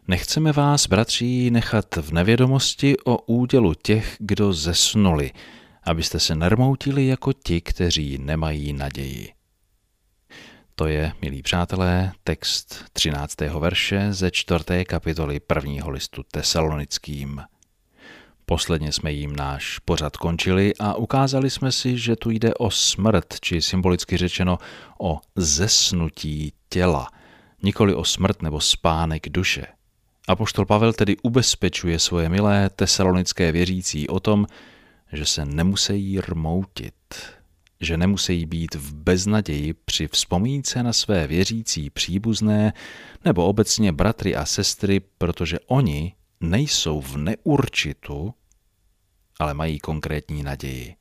Nechceme vás, bratří, nechat v nevědomosti o údělu těch, kdo zesnuli, abyste se nermoutili jako ti, kteří nemají naději. To je, milí přátelé, text 13. verše ze 4. kapitoly 1. listu Tesalonickým. Posledně jsme jim náš pořad končili a ukázali jsme si, že tu jde o smrt, či symbolicky řečeno o zesnutí těla, nikoli o smrt nebo spánek duše. Apoštol Pavel tedy ubezpečuje svoje milé tesalonické věřící o tom, že se nemusejí rmoutit, že nemusejí být v beznaději při vzpomínce na své věřící příbuzné nebo obecně bratry a sestry, protože oni nejsou v neurčitu, ale mají konkrétní naději.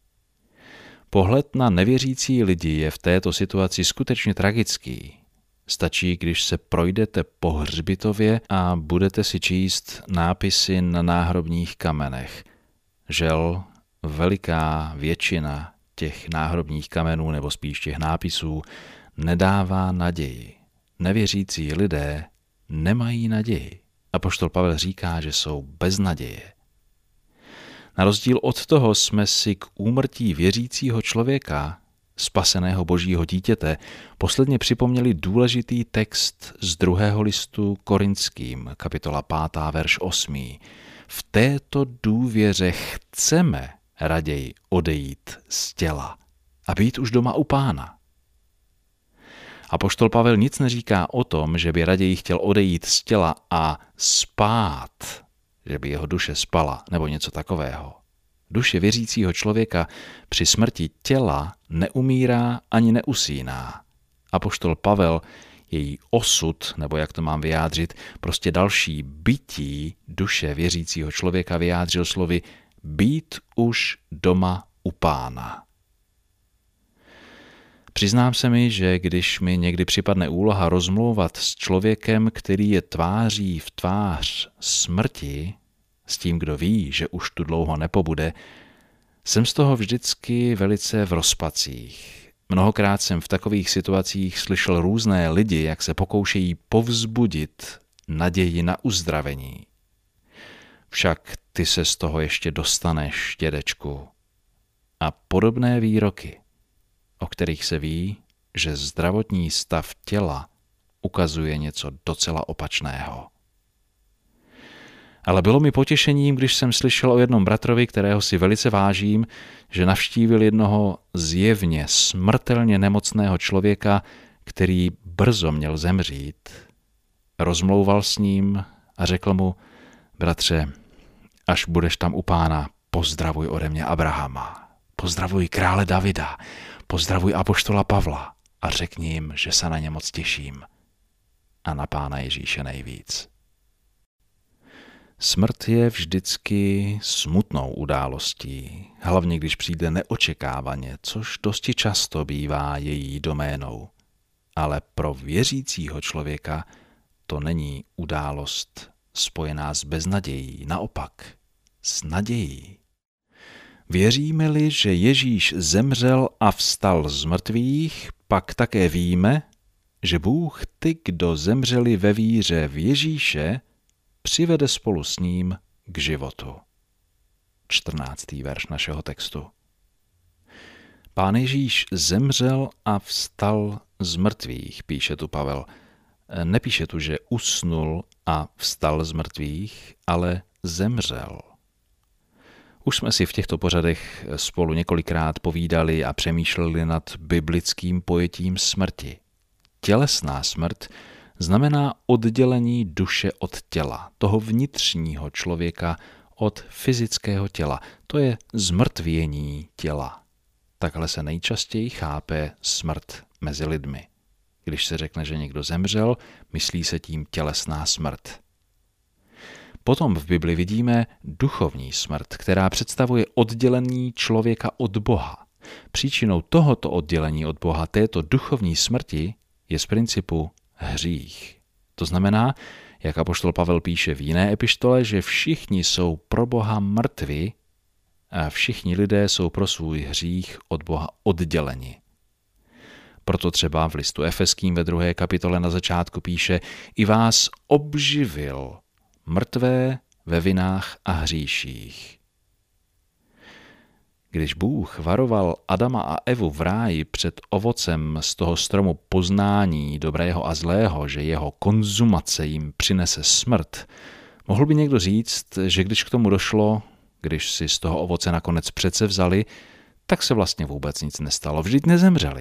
Pohled na nevěřící lidi je v této situaci skutečně tragický. Stačí, když se projdete po hřbitově a budete si číst nápisy na náhrobních kamenech. Žel, veliká většina těch náhrobních kamenů, nebo spíš těch nápisů, nedává naději. Nevěřící lidé nemají naději. Apoštol Pavel říká, že jsou bez naděje. Na rozdíl od toho jsme si k úmrtí věřícího člověka, spaseného božího dítěte, posledně připomněli důležitý text z 2. listu Korinským, kapitola 5. verš 8. V této důvěře chceme raději odejít z těla a být už doma u Pána. Apoštol Pavel nic neříká o tom, že by raději chtěl odejít z těla a spát, že by jeho duše spala, nebo něco takového. Duše věřícího člověka při smrti těla neumírá ani neusíná. Apoštol Pavel její osud, nebo jak to mám vyjádřit, prostě další bytí duše věřícího člověka vyjádřil slovy být už doma u Pána. Přiznám se mi, že když mi někdy připadne úloha rozmlouvat s člověkem, který je tváří v tvář smrti, s tím, kdo ví, že už tu dlouho nepobude, jsem z toho vždycky velice v rozpacích. Mnohokrát jsem v takových situacích slyšel různé lidi, jak se pokoušejí povzbudit naději na uzdravení. Však ty se z toho ještě dostaneš, dědečku. A podobné výroky, o kterých se ví, že zdravotní stav těla ukazuje něco docela opačného. Ale bylo mi potěšením, když jsem slyšel o jednom bratrovi, kterého si velice vážím, že navštívil jednoho zjevně smrtelně nemocného člověka, který brzo měl zemřít. Rozmlouval s ním a řekl mu: bratře, až budeš tam u Pána, pozdravuj ode mě Abrahama, pozdravuj krále Davida, pozdravuj apoštola Pavla a řekni jim, že se na ně moc těším. A na Pána Ježíše nejvíc. Smrt je vždycky smutnou událostí, hlavně když přijde neočekávaně, což dosti často bývá její doménou. Ale pro věřícího člověka to není událost spojená s beznadějí, naopak s nadějí. Věříme-li, že Ježíš zemřel a vstal z mrtvých, pak také víme, že Bůh ty, kdo zemřeli ve víře v Ježíše, přivede spolu s ním k životu. 14. verš našeho textu. Pán Ježíš zemřel a vstal z mrtvých, píše tu Pavel. Nepíše tu, že usnul a vstal z mrtvých, ale zemřel. Už jsme si v těchto pořadech spolu několikrát povídali a přemýšleli nad biblickým pojetím smrti. Tělesná smrt znamená oddělení duše od těla, toho vnitřního člověka od fyzického těla. To je zmrtvění těla. Takhle se nejčastěji chápe smrt mezi lidmi. Když se řekne, že někdo zemřel, myslí se tím tělesná smrt. Potom v Bibli vidíme duchovní smrt, která představuje oddělení člověka od Boha. Příčinou tohoto oddělení od Boha, této duchovní smrti, je z principu hřích. To znamená, jak apoštol Pavel píše v jiné epištole, že všichni jsou pro Boha mrtvi a všichni lidé jsou pro svůj hřích od Boha odděleni. Proto třeba v listu Efeským ve 2. kapitole na začátku píše: I vás obživil, mrtvé ve vinách a hříších. Když Bůh varoval Adama a Evu v ráji před ovocem z toho stromu poznání dobrého a zlého, že jeho konzumace jim přinese smrt, mohl by někdo říct, že když k tomu došlo, když si z toho ovoce nakonec přece vzali, tak se vlastně vůbec nic nestalo, vždyť nezemřeli.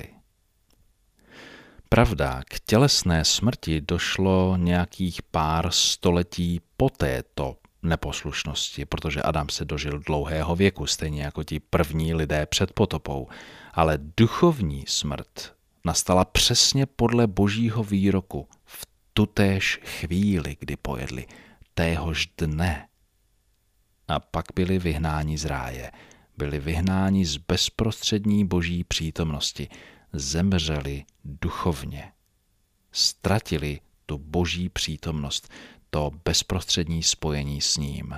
Pravda, k tělesné smrti došlo nějakých pár století po této neposlušnosti, protože Adam se dožil dlouhého věku, stejně jako ti první lidé před potopou. Ale duchovní smrt nastala přesně podle Božího výroku v tutéž chvíli, kdy pojedli, téhož dne. A pak byli vyhnáni z ráje, byli vyhnáni z bezprostřední Boží přítomnosti, zemřeli duchovně. Ztratili tu Boží přítomnost, to bezprostřední spojení s ním.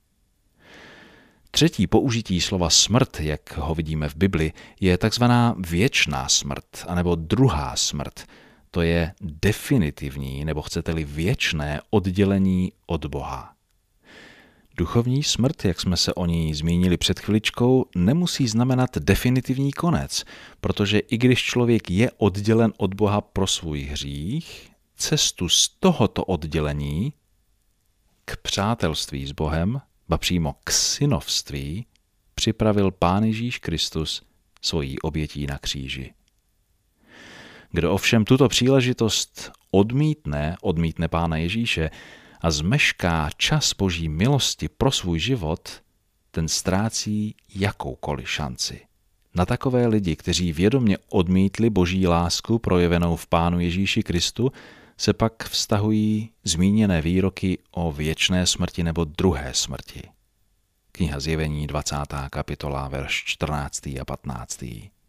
Třetí použití slova smrt, jak ho vidíme v Bibli, je takzvaná věčná smrt, anebo druhá smrt. To je definitivní, nebo chcete-li věčné oddělení od Boha. Duchovní smrt, jak jsme se o ní zmínili před chviličkou, nemusí znamenat definitivní konec, protože i když člověk je oddělen od Boha pro svůj hřích, cestu z tohoto oddělení k přátelství s Bohem, ba přímo k synovství, připravil Pán Ježíš Kristus svojí obětí na kříži. Kdo ovšem tuto příležitost odmítne Pána Ježíše a zmešká čas Boží milosti pro svůj život, ten ztrácí jakoukoliv šanci. Na takové lidi, kteří vědomě odmítli Boží lásku projevenou v Pánu Ježíši Kristu, se pak vztahují zmíněné výroky o věčné smrti nebo druhé smrti. Kniha Zjevení 20. kapitola, verš 14. a 15.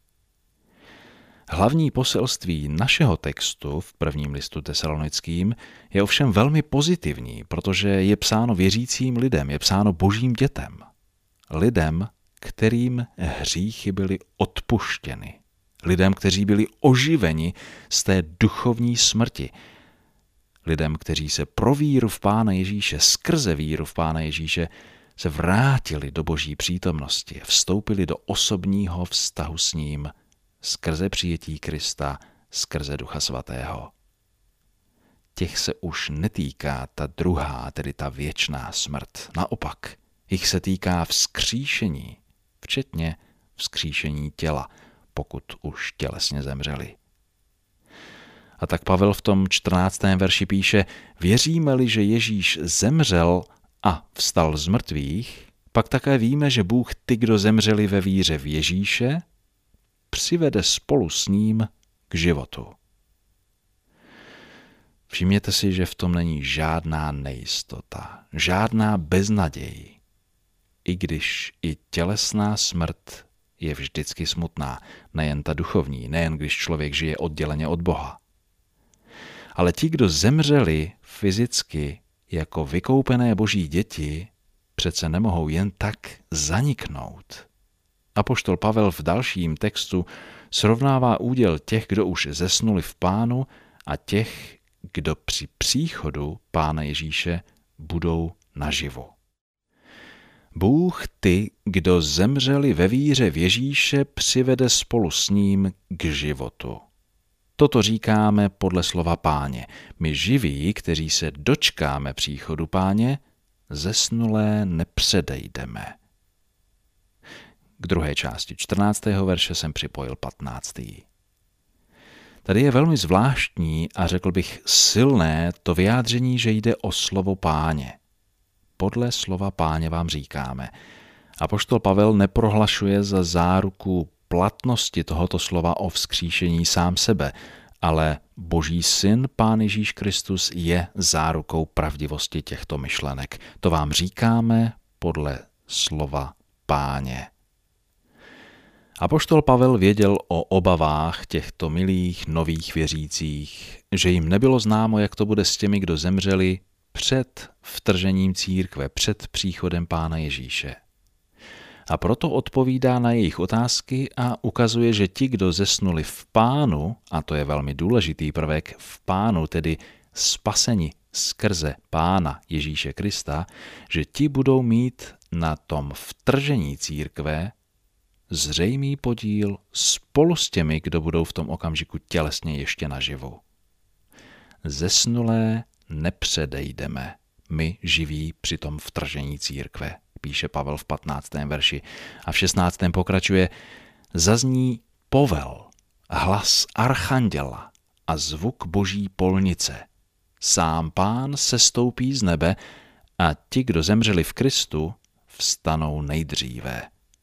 Hlavní poselství našeho textu v prvním listu Tesalonickým je ovšem velmi pozitivní, protože je psáno věřícím lidem, je psáno Božím dětem. Lidem, kterým hříchy byly odpuštěny. Lidem, kteří byli oživeni z té duchovní smrti. Lidem, kteří se pro víru v Pána Ježíše, skrze víru v Pána Ježíše, se vrátili do Boží přítomnosti, vstoupili do osobního vztahu s ním, skrze přijetí Krista, skrze Ducha Svatého. Těch se už netýká ta druhá, tedy ta věčná smrt. Naopak, jich se týká vzkříšení, včetně vzkříšení těla, pokud už tělesně zemřeli. A tak Pavel v tom 14. verši píše: věříme-li, že Ježíš zemřel a vstal z mrtvých, pak také víme, že Bůh ty, kdo zemřeli ve víře v Ježíše, přivede spolu s ním k životu. Všimněte si, že v tom není žádná nejistota, žádná beznaděj, i když i tělesná smrt je vždycky smutná, nejen ta duchovní, nejen když člověk žije odděleně od Boha. Ale ti, kdo zemřeli fyzicky jako vykoupené Boží děti, přece nemohou jen tak zaniknout. Apoštol Pavel v dalším textu srovnává úděl těch, kdo už zesnuli v Pánu, a těch, kdo při příchodu Pána Ježíše budou naživu. Bůh ty, kdo zemřeli ve víře v Ježíše, přivede spolu s ním k životu. Toto říkáme podle slova Páně. My živí, kteří se dočkáme příchodu Páně, zesnulé nepředejdeme. K druhé části 14. verše jsem připojil 15. Tady je velmi zvláštní a řekl bych silné to vyjádření, že jde o slovo Páně. Podle slova Páně vám říkáme. Apoštol Pavel neprohlašuje za záruku platnosti tohoto slova o vzkříšení sám sebe, ale Boží syn, Pán Ježíš Kristus, je zárukou pravdivosti těchto myšlenek. To vám říkáme podle slova Páně. Apoštol Pavel věděl o obavách těchto milých nových věřících, že jim nebylo známo, jak to bude s těmi, kdo zemřeli před vtržením církve, před příchodem Pána Ježíše. A proto odpovídá na jejich otázky a ukazuje, že ti, kdo zesnuli v Pánu, a to je velmi důležitý prvek, v Pánu, tedy spaseni skrze Pána Ježíše Krista, že ti budou mít na tom vtržení církve zřejmý podíl spolu s těmi, kdo budou v tom okamžiku tělesně ještě naživu. Zesnulé nepředejdeme, my živí při tom vtržení církve, píše Pavel v 15. verši. A v 16. pokračuje, zazní povel, hlas archanděla a zvuk boží polnice. Sám Pán sestoupí z nebe a ti, kdo zemřeli v Kristu, vstanou nejdříve.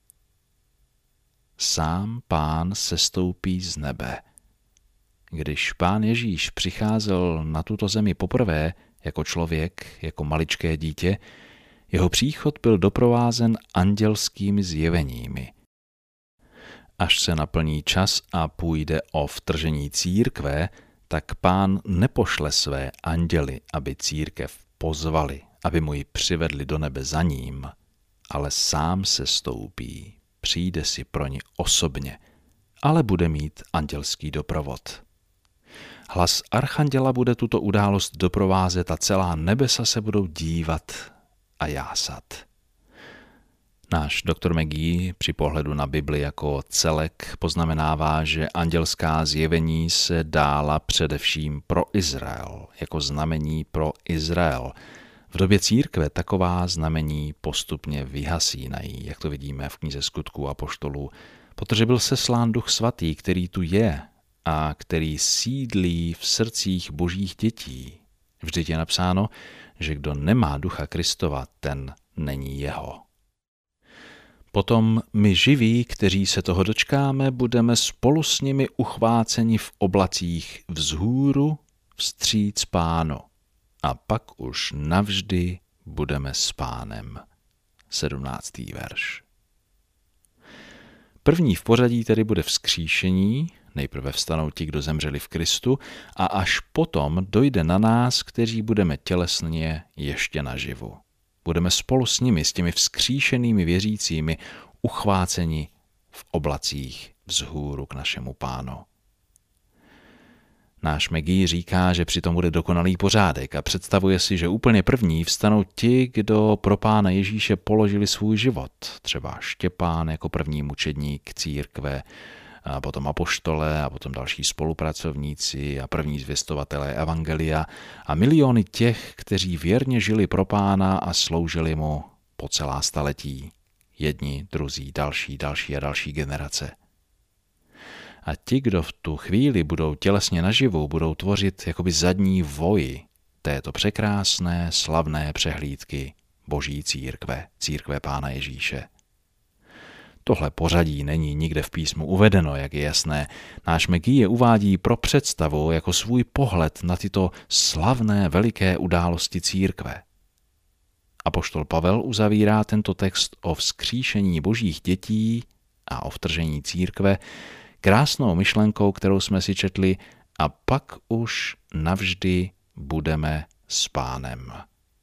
Sám Pán sestoupí z nebe. Když Pán Ježíš přicházel na tuto zemi poprvé jako člověk, jako maličké dítě, jeho příchod byl doprovázen andělskými zjeveními. Až se naplní čas a půjde o vtržení církve, tak Pán nepošle své anděly, aby církev pozvali, aby mu ji přivedli do nebe za ním, ale sám se stoupí, přijde si pro ni osobně, ale bude mít andělský doprovod. Hlas archanděla bude tuto událost doprovázet a celá nebesa se budou dívat a jásat. Náš doktor McGee při pohledu na Bibli jako celek poznamenává, že andělská zjevení se dála především pro Izrael, jako znamení pro Izrael. V době církve taková znamení postupně vyhasínají, jak to vidíme v knize Skutků apoštolů, protože byl seslán Duch Svatý, který tu je a který sídlí v srdcích božích dětí. Vždyť je napsáno, že kdo nemá Ducha Kristova, ten není jeho. Potom my živí, kteří se toho dočkáme, budeme spolu s nimi uchváceni v oblacích vzhůru vstříc Pánu. A pak už navždy budeme s Pánem. 17. verš. První v pořadí tedy bude vzkříšení, nejprve vstanou ti, kdo zemřeli v Kristu, a až potom dojde na nás, kteří budeme tělesně ještě naživu. Budeme spolu s nimi, s těmi vzkříšenými věřícími, uchváceni v oblacích vzhůru k našemu Pánu. Náš McGee říká, že přitom bude dokonalý pořádek a představuje si, že úplně první vstanou ti, kdo pro Pána Ježíše položili svůj život. Třeba Štěpán jako první mučedník církve, a potom apoštole a potom další spolupracovníci a první zvěstovatelé evangelia a miliony těch, kteří věrně žili pro Pána a sloužili mu po celá staletí. Jedni, druzí, další generace. A ti, kdo v tu chvíli budou tělesně naživu, budou tvořit jakoby zadní voj této překrásné, slavné přehlídky boží církve Pána Ježíše. Tohle pořadí není nikde v písmu uvedeno, jak je jasné. Náš McGee je uvádí pro představu jako svůj pohled na tyto slavné veliké události církve. Apoštol Pavel uzavírá tento text o vzkříšení božích dětí a o vtržení církve krásnou myšlenkou, kterou jsme si četli, a pak už navždy budeme s Pánem.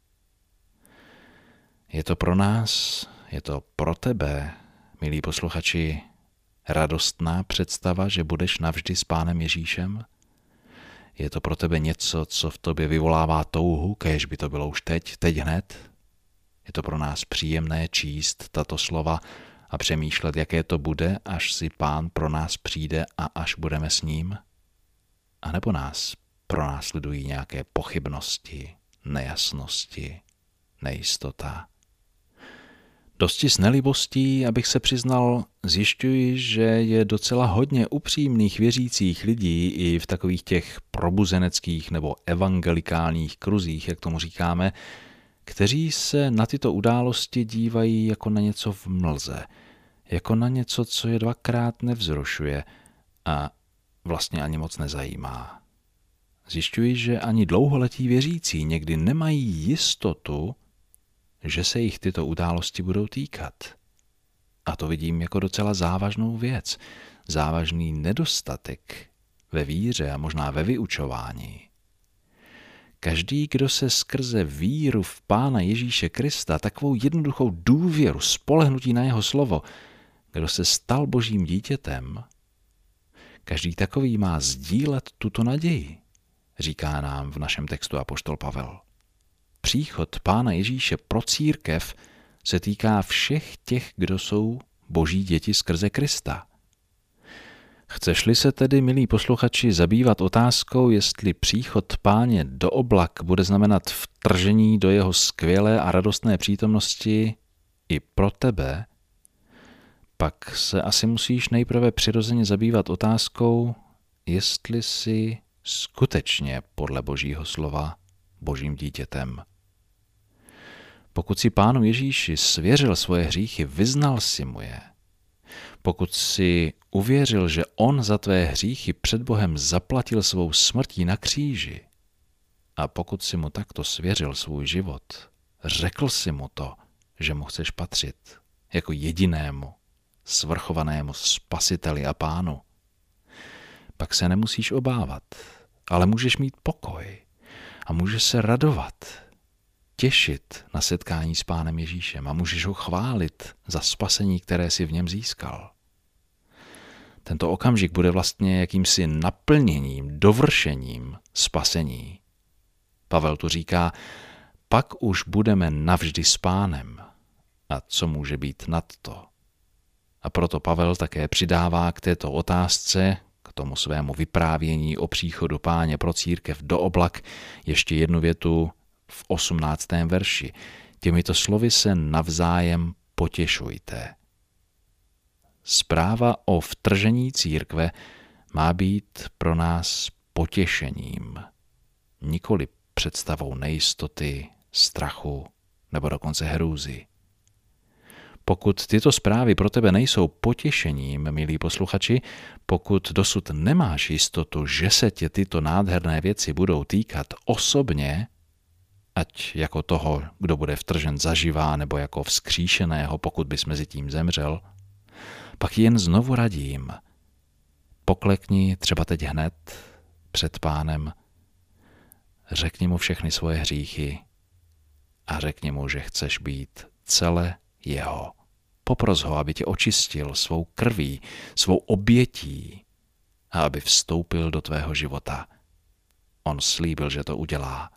Je to pro nás, je to pro tebe, milí posluchači, radostná představa, že budeš navždy s Pánem Ježíšem? Je to pro tebe něco, co v tobě vyvolává touhu, kéž by to bylo už teď hned? Je to pro nás příjemné číst tato slova a přemýšlet, jaké to bude, až si Pán pro nás přijde a až budeme s ním? A nebo nás pronásledují nějaké pochybnosti, nejasnosti, nejistota? Dosti s nelibostí, abych se přiznal, zjišťuji, že je docela hodně upřímných věřících lidí i v takových těch probuzeneckých nebo evangelikálních kruzích, jak tomu říkáme, kteří se na tyto události dívají jako na něco v mlze, jako na něco, co je dvakrát nevzrušuje a vlastně ani moc nezajímá. Zjišťuji, že ani dlouholetí věřící někdy nemají jistotu, že se jich tyto události budou týkat. A to vidím jako docela závažnou věc, závažný nedostatek ve víře a možná ve vyučování. Každý, kdo se skrze víru v Pána Ježíše Krista, takovou jednoduchou důvěru, spolehnutí na jeho slovo, kdo se stal Božím dítětem, každý takový má sdílet tuto naději, říká nám v našem textu apoštol Pavel. Příchod Pána Ježíše pro církev se týká všech těch, kdo jsou Boží děti skrze Krista. Chceš-li se tedy, milí posluchači, zabývat otázkou, jestli příchod Páně do oblak bude znamenat vtržení do jeho skvělé a radostné přítomnosti i pro tebe, pak se asi musíš nejprve přirozeně zabývat otázkou, jestli jsi skutečně podle Božího slova Božím dítětem. Pokud si Pánu Ježíši svěřil svoje hříchy, vyznal si mu je, pokud si uvěřil, že on za tvé hříchy před Bohem zaplatil svou smrtí na kříži, a pokud si mu takto svěřil svůj život, řekl si mu to, že mu chceš patřit jako jedinému, svrchovanému spasiteli a Pánu, pak se nemusíš obávat, ale můžeš mít pokoj a můžeš se radovat, těšit na setkání s Pánem Ježíšem a můžeš ho chválit za spasení, které si v něm získal. Tento okamžik bude vlastně jakýmsi naplněním, dovršením spasení. Pavel tu říká, pak už budeme navždy s Pánem. A co může být nad to? A proto Pavel také přidává k této otázce, k tomu svému vyprávění o příchodu Páně pro církev do oblak, ještě jednu větu v 18. verši. Těmito slovy se navzájem potěšujte. Zpráva o vtržení církve má být pro nás potěšením, nikoli představou nejistoty, strachu nebo dokonce hrůzy. Pokud tyto zprávy pro tebe nejsou potěšením, milí posluchači, pokud dosud nemáš jistotu, že se tě tyto nádherné věci budou týkat osobně, ať jako toho, kdo bude vtržen zaživá, nebo jako vzkříšeného, pokud bys mezi tím zemřel, pak jen znovu radím. Poklekni třeba teď hned před Pánem, řekni mu všechny svoje hříchy a řekni mu, že chceš být celé jeho. Popros ho, aby tě očistil svou krví, svou obětí a aby vstoupil do tvého života. On slíbil, že to udělá.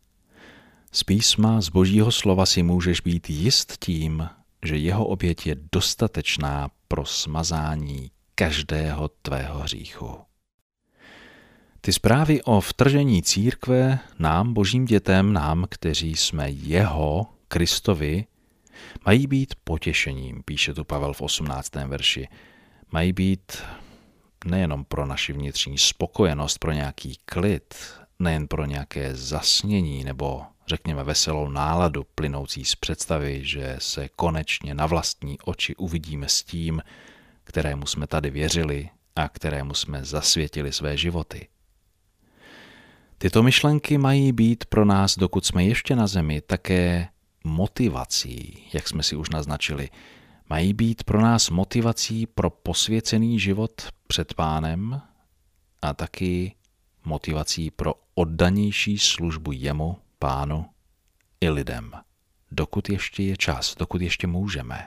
Z písma, z Božího slova si můžeš být jist tím, že jeho oběť je dostatečná pro smazání každého tvého hříchu. Ty zprávy o vtržení církve nám, Božím dětem, nám, kteří jsme jeho, Kristovi, mají být potěšením, píše tu Pavel v 18. verši. Mají být nejenom pro naši vnitřní spokojenost, pro nějaký klid, nejen pro nějaké zasnění nebo řekněme veselou náladu plynoucí z představy, že se konečně na vlastní oči uvidíme s tím, kterému jsme tady věřili a kterému jsme zasvětili své životy. Tyto myšlenky mají být pro nás, dokud jsme ještě na zemi, také motivací, jak jsme si už naznačili. Mají být pro nás motivací pro posvěcený život před Pánem a taky motivací pro oddanější službu jemu, Pánu i lidem, dokud ještě je čas, dokud ještě můžeme.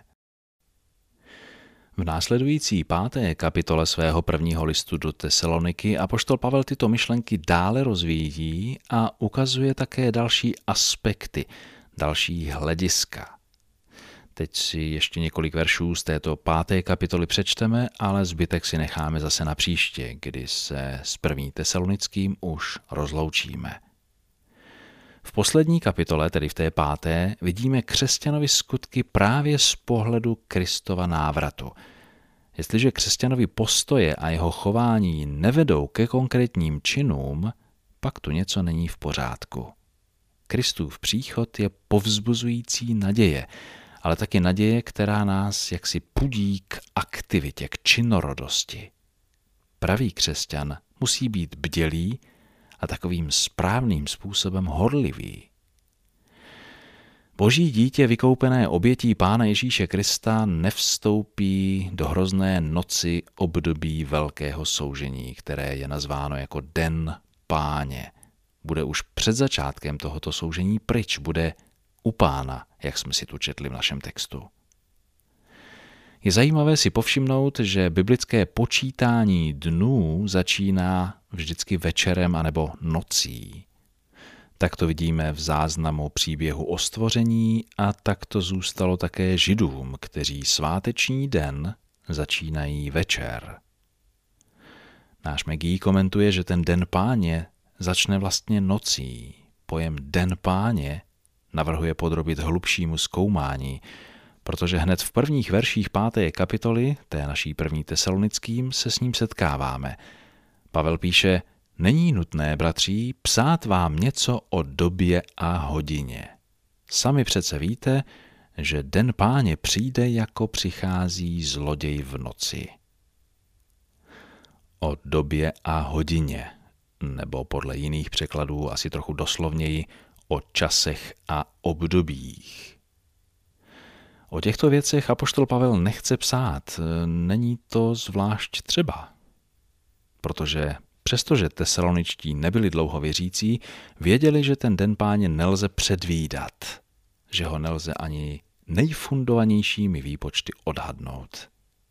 V následující 5. kapitole svého prvního listu do Tesaloniky apoštol Pavel tyto myšlenky dále rozvíjí a ukazuje také další aspekty, další hlediska. Teď si ještě několik veršů z této 5. kapitoly přečteme, ale zbytek si necháme zase na příště, kdy se s 1. Tesalonickým už rozloučíme. V poslední kapitole, tedy v té 5., vidíme křesťanovi skutky právě z pohledu Kristova návratu. Jestliže křesťanovi postoje a jeho chování nevedou ke konkrétním činům, pak tu něco není v pořádku. Kristův příchod je povzbuzující naděje, ale taky naděje, která nás jaksi pudí k aktivitě, k činorodosti. Pravý křesťan musí být bdělý a takovým správným způsobem horlivý. Boží dítě vykoupené obětí Pána Ježíše Krista nevstoupí do hrozné noci období velkého soužení, které je nazváno jako Den Páně, bude už před začátkem tohoto soužení pryč, bude u Pána, jak jsme si tu četli v našem textu. Je zajímavé si povšimnout, že biblické počítání dnů začíná vždycky večerem anebo nocí. Tak to vidíme v záznamu příběhu o stvoření a tak to zůstalo také Židům, kteří sváteční den začínají večer. Náš Maggie komentuje, že ten den Páně začne vlastně nocí. Pojem Den Páně navrhuje podrobit hlubšímu zkoumání, protože hned v prvních verších 5. kapitoly, té naší 1. Tesalonickým, se s ním setkáváme. Pavel píše: Není nutné, bratří, psát vám něco o době a hodině. Sami přece víte, že den Páně přijde, jako přichází zloděj v noci. O době a hodině, nebo podle jiných překladů asi trochu doslovněji o časech a obdobích. O těchto věcech apoštol Pavel nechce psát, není to zvlášť třeba, protože přestože tesaloničtí nebyli dlouho věřící, věděli, že ten den Páně nelze předvídat, že ho nelze ani nejfundovanějšími výpočty odhadnout.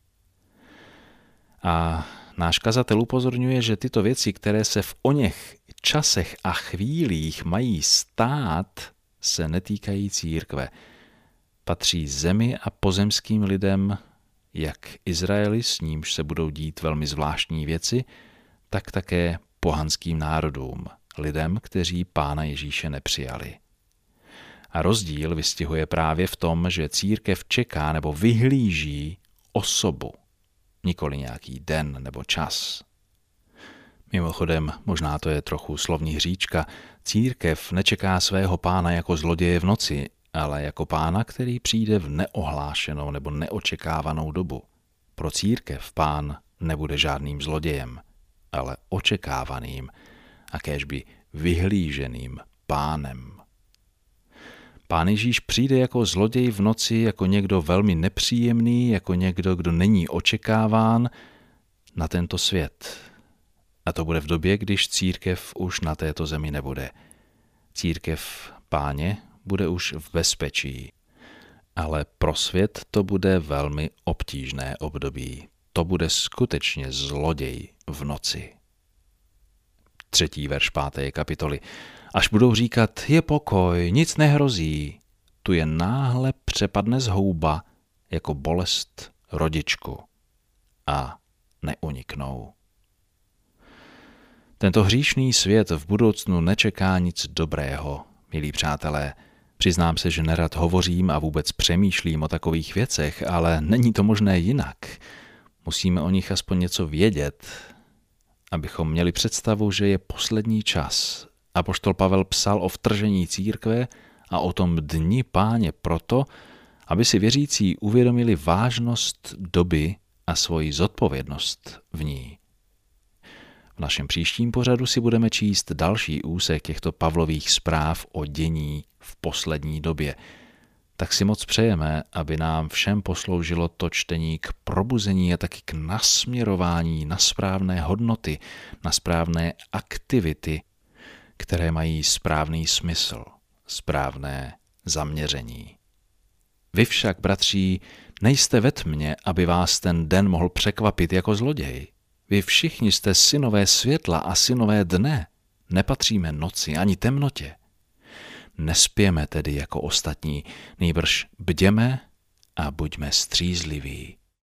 A náš kazatel upozorňuje, že tyto věci, které se v oněch časech a chvílích mají stát, se netýkají církve. Patří zemi a pozemským lidem, jak Izraeli, s nímž se budou dít velmi zvláštní věci, tak také pohanským národům, lidem, kteří Pána Ježíše nepřijali. A rozdíl vystihuje právě v tom, že církev čeká nebo vyhlíží osobu, nikoli nějaký den nebo čas. Mimochodem, možná to je trochu slovní hříčka, církev nečeká svého Pána jako zloděje v noci, ale jako Pána, který přijde v neohlášenou nebo neočekávanou dobu. Pro církev Pán nebude žádným zlodějem, ale očekávaným a kéžby vyhlíženým Pánem. Pán Ježíš přijde jako zloděj v noci, jako někdo velmi nepříjemný, jako někdo, kdo není očekáván na tento svět. A to bude v době, když církev už na této zemi nebude. Církev Páně bude už v bezpečí, ale pro svět to bude velmi obtížné období. To bude skutečně zloděj v noci. 3. verš 5. kapitoly. Až budou říkat, je pokoj, nic nehrozí, tu je náhle přepadne zhouba jako bolest rodičku a neuniknou. Tento hříšný svět v budoucnu nečeká nic dobrého, milí přátelé. Přiznám se, že nerad hovořím a vůbec přemýšlím o takových věcech, ale není to možné jinak. Musíme o nich aspoň něco vědět, abychom měli představu, že je poslední čas. Apoštol Pavel psal o vtržení církve a o tom dni Páně proto, aby si věřící uvědomili vážnost doby a svoji zodpovědnost v ní. V našem příštím pořadu si budeme číst další úsek těchto Pavlových zpráv o dění v poslední době. Tak si moc přejeme, aby nám všem posloužilo to čtení k probuzení a taky k nasměrování na správné hodnoty, na správné aktivity, které mají správný smysl, správné zaměření. Vy však, bratří, nejste ve tmě, aby vás ten den mohl překvapit jako zloděj. Vy všichni jste synové světla a synové dne, nepatříme noci ani temnotě. Nespěme tedy jako ostatní, nýbrž bděme a buďme střízliví.